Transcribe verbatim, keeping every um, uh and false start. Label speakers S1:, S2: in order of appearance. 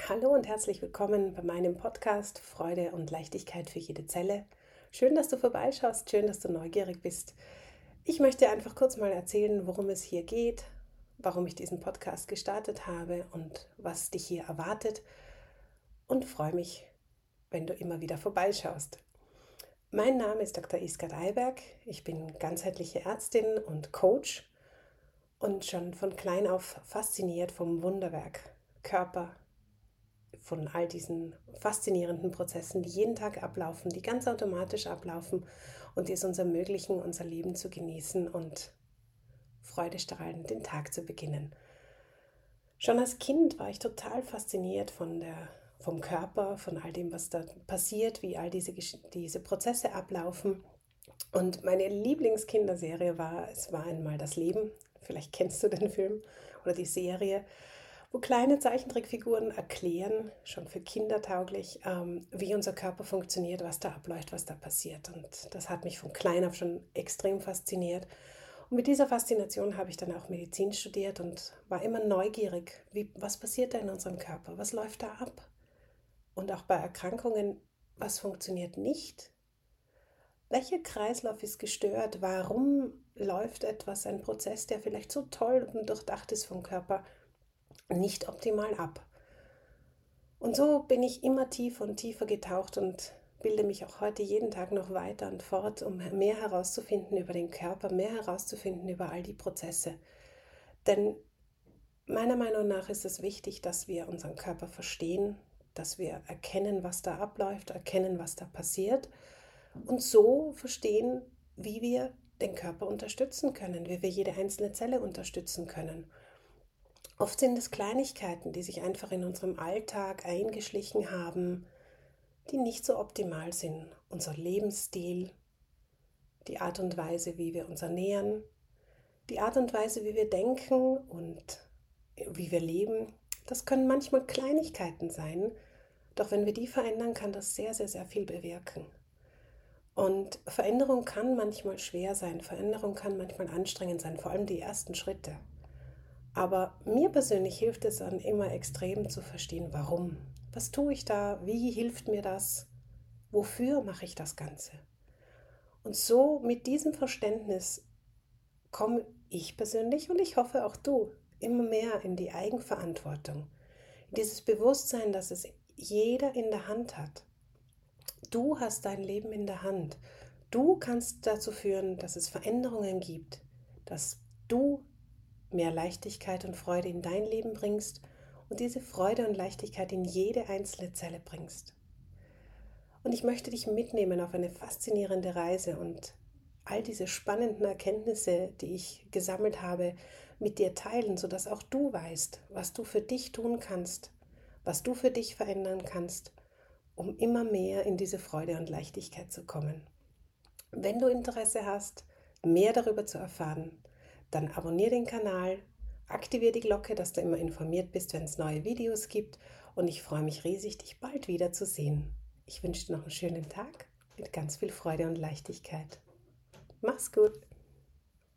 S1: Hallo und herzlich willkommen bei meinem Podcast Freude und Leichtigkeit für jede Zelle. Schön, dass du vorbeischaust, schön, dass du neugierig bist. Ich möchte einfach kurz mal erzählen, worum es hier geht, warum ich diesen Podcast gestartet habe und was dich hier erwartet, und freue mich, wenn du immer wieder vorbeischaust. Mein Name ist Doktor Iskat Eiberg, ich bin ganzheitliche Ärztin und Coach und schon von klein auf fasziniert vom Wunderwerk Körper, von all diesen faszinierenden Prozessen, die jeden Tag ablaufen, die ganz automatisch ablaufen und die es uns ermöglichen, unser Leben zu genießen und freudestrahlend den Tag zu beginnen. Schon als Kind war ich total fasziniert von der, vom Körper, von all dem, was da passiert, wie all diese, diese Prozesse ablaufen. Und meine Lieblingskinderserie war Es war einmal das Leben. Vielleicht kennst du den Film oder die Serie, wo kleine Zeichentrickfiguren erklären, schon für Kinder tauglich, ähm, wie unser Körper funktioniert, was da abläuft, was da passiert. Und das hat mich von klein auf schon extrem fasziniert. Und mit dieser Faszination habe ich dann auch Medizin studiert und war immer neugierig, wie, was passiert da in unserem Körper, was läuft da ab? Und auch bei Erkrankungen, was funktioniert nicht? Welcher Kreislauf ist gestört? Warum läuft etwas, ein Prozess, der vielleicht so toll und durchdacht ist vom Körper, nicht optimal ab? Und so bin ich immer tiefer und tiefer getaucht und bilde mich auch heute jeden Tag noch weiter und fort, um mehr herauszufinden über den Körper, mehr herauszufinden über all die Prozesse. Denn meiner Meinung nach ist es wichtig, dass wir unseren Körper verstehen, dass wir erkennen, was da abläuft, erkennen, was da passiert und so verstehen, wie wir den Körper unterstützen können, wie wir jede einzelne Zelle unterstützen können. Oft sind es Kleinigkeiten, die sich einfach in unserem Alltag eingeschlichen haben, die nicht so optimal sind. Unser Lebensstil, die Art und Weise, wie wir uns ernähren, die Art und Weise, wie wir denken und wie wir leben, das können manchmal Kleinigkeiten sein, doch wenn wir die verändern, kann das sehr, sehr, sehr viel bewirken. Und Veränderung kann manchmal schwer sein, Veränderung kann manchmal anstrengend sein, vor allem die ersten Schritte. Aber mir persönlich hilft es dann immer extrem zu verstehen, warum. Was tue ich da? Wie hilft mir das? Wofür mache ich das Ganze? Und so mit diesem Verständnis komme ich persönlich und ich hoffe auch du immer mehr in die Eigenverantwortung. In dieses Bewusstsein, dass es jeder in der Hand hat. Du hast dein Leben in der Hand. Du kannst dazu führen, dass es Veränderungen gibt, dass du mehr Leichtigkeit und Freude in dein Leben bringst und diese Freude und Leichtigkeit in jede einzelne Zelle bringst. Und ich möchte dich mitnehmen auf eine faszinierende Reise und all diese spannenden Erkenntnisse, die ich gesammelt habe, mit dir teilen, sodass auch du weißt, was du für dich tun kannst, was du für dich verändern kannst, um immer mehr in diese Freude und Leichtigkeit zu kommen. Wenn du Interesse hast, mehr darüber zu erfahren, dann abonniere den Kanal, aktiviere die Glocke, dass du immer informiert bist, wenn es neue Videos gibt, und ich freue mich riesig, dich bald wieder zu sehen. Ich wünsche dir noch einen schönen Tag mit ganz viel Freude und Leichtigkeit. Mach's gut!